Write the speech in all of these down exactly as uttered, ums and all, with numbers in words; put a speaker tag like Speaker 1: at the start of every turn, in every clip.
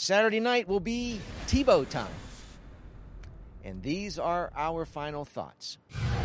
Speaker 1: Saturday night will be Tebow time. And these are our final thoughts.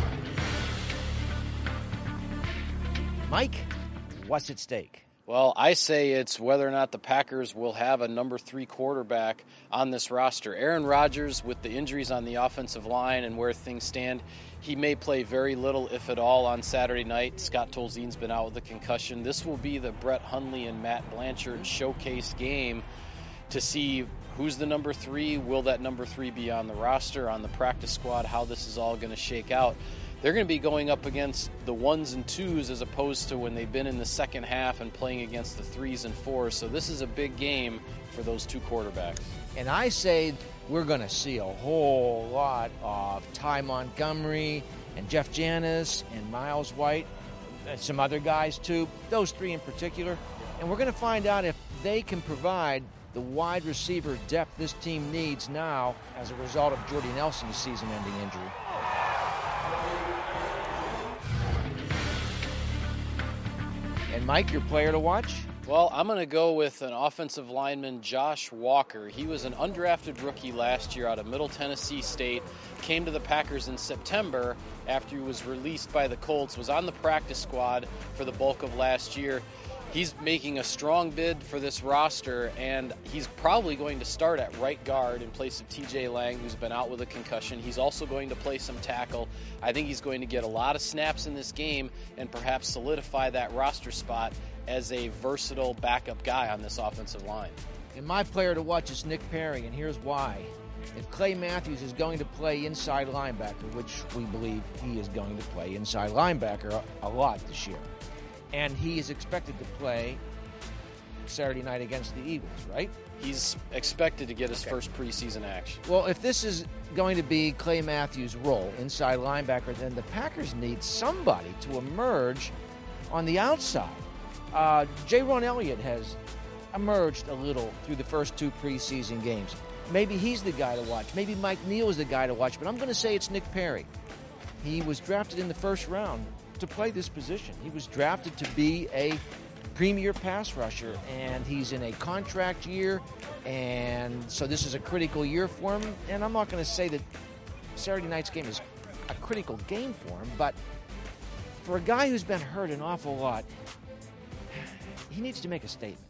Speaker 1: Mike, what's at stake?
Speaker 2: Well, I say it's whether or not the Packers will have a number three quarterback on this roster. Aaron Rodgers, with the injuries on the offensive line and where things stand, he may play very little, if at all, on Saturday night. Scott Tolzien's been out with a concussion. This will be the Brett Hundley and Matt Blanchard showcase game to see who's the number three. Will that number three be on the roster, on the practice squad, how this is all going to shake out. They're going to be going up against the ones and twos as opposed to when they've been in the second half and playing against the threes and fours. So this is a big game for those two quarterbacks.
Speaker 1: And I say we're going to see a whole lot of Ty Montgomery and Jeff Janis and Miles White and some other guys too, those three in particular. And we're going to find out if they can provide the wide receiver depth this team needs now as a result of Jordy Nelson's season-ending injury. And Mike, your player to watch?
Speaker 2: Well, I'm going to go with an offensive lineman, Josh Walker. He was an undrafted rookie last year out of Middle Tennessee State, came to the Packers in September after he was released by the Colts, was on the practice squad for the bulk of last year. He's making a strong bid for this roster, and he's probably going to start at right guard in place of T J Lang, who's been out with a concussion. He's also going to play some tackle. I think he's going to get a lot of snaps in this game and perhaps solidify that roster spot as a versatile backup guy on this offensive line.
Speaker 1: And my player to watch is Nick Perry, and here's why. If Clay Matthews is going to play inside linebacker, which we believe he is going to play inside linebacker a, a lot this year, and he is expected to play Saturday night against the Eagles, right?
Speaker 2: He's expected to get his
Speaker 1: Okay.
Speaker 2: first preseason action.
Speaker 1: Well, if this is going to be Clay Matthews' role, inside linebacker, then the Packers need somebody to emerge on the outside. Uh, J-Ron Elliott has emerged a little through the first two preseason games. Maybe he's the guy to watch. Maybe Mike Neal is the guy to watch, but I'm going to say it's Nick Perry. He was drafted in the first round to play this position. He was drafted to be a premier pass rusher, and he's in a contract year, and so this is a critical year for him. And I'm not going to say that Saturday night's game is a critical game for him, but for a guy who's been hurt an awful lot, he needs to make a statement.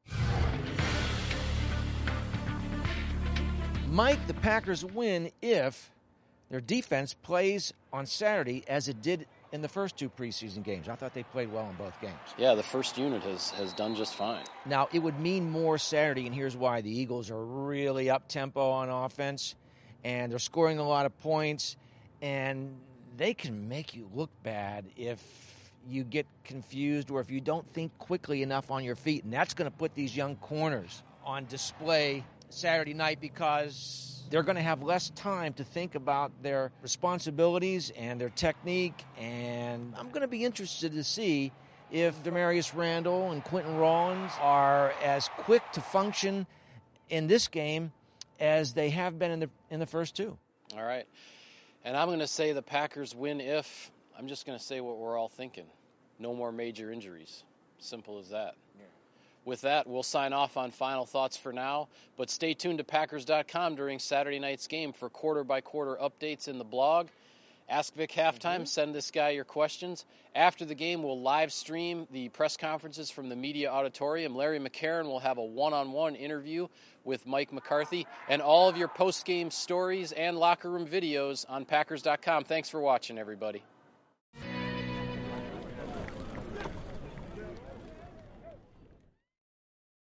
Speaker 1: Mike, the Packers win if their defense plays on Saturday as it did in the first two preseason games. I thought they played well in both games.
Speaker 2: Yeah, the first unit has, has done just fine.
Speaker 1: Now, it would mean more Saturday, and here's why. The Eagles are really up-tempo on offense, and they're scoring a lot of points, and they can make you look bad if you get confused or if you don't think quickly enough on your feet, and that's going to put these young corners on display Saturday night because they're going to have less time to think about their responsibilities and their technique, and I'm going to be interested to see if Demarius Randall and Quentin Rollins are as quick to function in this game as they have been in the in the first two.
Speaker 2: All right. And I'm going to say the Packers win if, I'm just going to say what we're all thinking. No more major injuries. Simple as that. Yeah. With that, we'll sign off on final thoughts for now, but stay tuned to Packers dot com during Saturday night's game for quarter-by-quarter updates in the blog. Ask Vic Halftime, mm-hmm. Send this guy your questions. After the game, we'll live stream the press conferences from the media auditorium. Larry McCarron will have a one-on-one interview with Mike McCarthy, and all of your post-game stories and locker room videos on Packers dot com. Thanks for watching, everybody.